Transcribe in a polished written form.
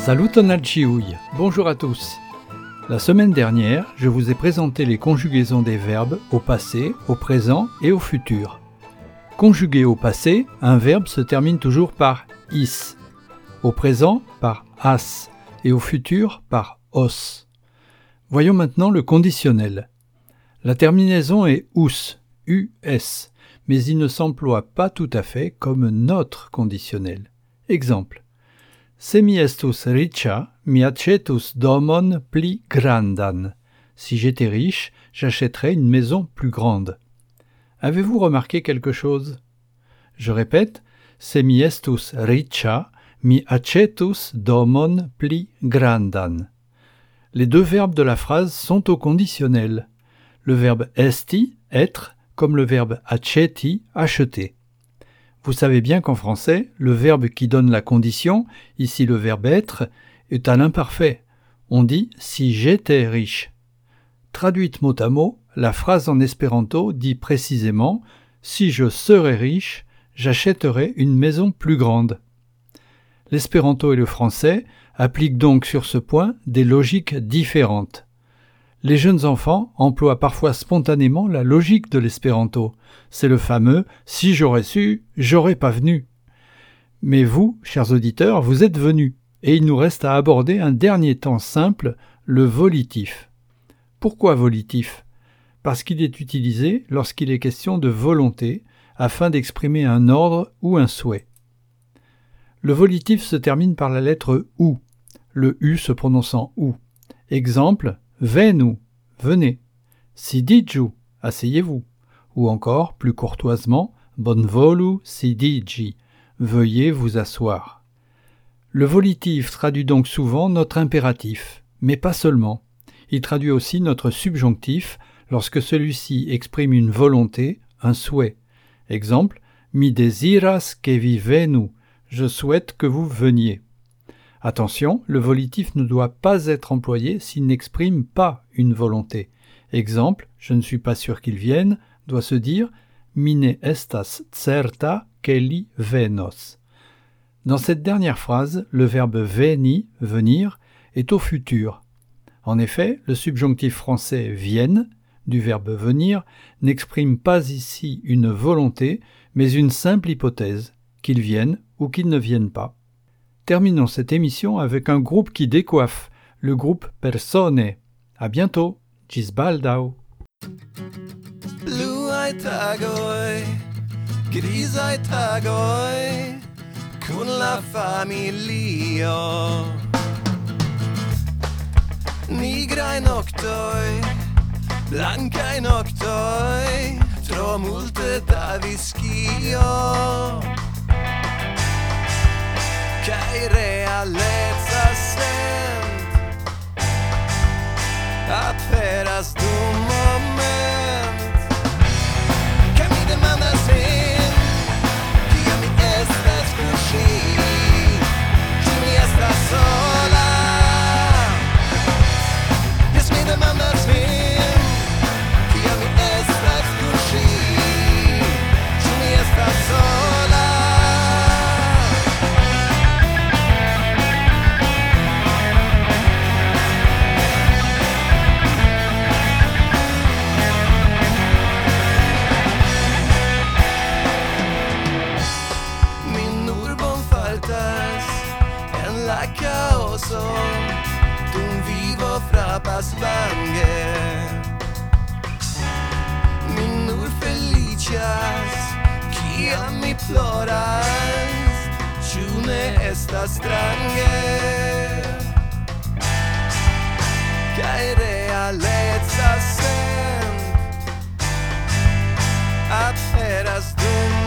Saluton al ciui, bonjour à tous. La semaine dernière, je vous ai présenté les conjugaisons des verbes au passé, au présent et au futur. Conjugué au passé, un verbe se termine toujours par is, au présent par as et au futur par os. Voyons maintenant le conditionnel. La terminaison est us, us, mais il ne s'emploie pas tout à fait comme notre conditionnel. Exemple. Se mi estus riĉa, mi accetus domon pli grandan. Si j'étais riche, j'achèterais une maison plus grande. Avez-vous remarqué quelque chose? Je répète, se mi estus riĉa, mi accetus domon pli grandan. Les deux verbes de la phrase sont au conditionnel. Le verbe esti, être, comme le verbe acceti, acheter. Vous savez bien qu'en français, le verbe qui donne la condition, ici le verbe être, est à l'imparfait. On dit « si j'étais riche ». Traduite mot à mot, la phrase en espéranto dit précisément « si je serais riche, j'achèterais une maison plus grande ». L'espéranto et le français appliquent donc sur ce point des logiques différentes. Les jeunes enfants emploient parfois spontanément la logique de l'espéranto. C'est le fameux « si j'aurais su, j'aurais pas venu ». Mais vous, chers auditeurs, vous êtes venus, et il nous reste à aborder un dernier temps simple, le volitif. Pourquoi volitif? Parce qu'il est utilisé lorsqu'il est question de volonté, afin d'exprimer un ordre ou un souhait. Le volitif se termine par la lettre OU, le U se prononçant OU. Exemple, venu, venez. Sidiĝu, asseyez-vous. Ou encore, plus courtoisement, bonvolu sidiĝi, veuillez vous asseoir. Le volitif traduit donc souvent notre impératif, mais pas seulement. Il traduit aussi notre subjonctif lorsque celui-ci exprime une volonté, un souhait. Exemple, mi deziras que vi venu, je souhaite que vous veniez. Attention, le volitif ne doit pas être employé s'il n'exprime pas une volonté. Exemple, je ne suis pas sûr qu'il vienne, doit se dire « mi ne estas certa que li venos ». Dans cette dernière phrase, le verbe veni, venir, est au futur. En effet, le subjonctif français vienne, du verbe venir, n'exprime pas ici une volonté, mais une simple hypothèse, qu'il vienne ou qu'il ne vienne pas. Terminons cette émission avec un groupe qui décoiffe, le groupe Persone. À bientôt, gis baldau. Bluaj tagoj, grizaj tagoj, kun la familio. Nigraj noktoj, blankaj noktoj, tro multe da viskio. Kaj realeca sent, aperas dum moment. Kaj mi demandas sin, kiam mi estas kun ŝi, ĉu mi estas sola? Jes, mi demandas min, kiam mi estas kun ŝi, ĉu mi estas sola? Dum vivo frapas vange, mi nur feliĉas, kiam mi ploras, ĉu ne estas strange? Kaj realeca sent aperas dum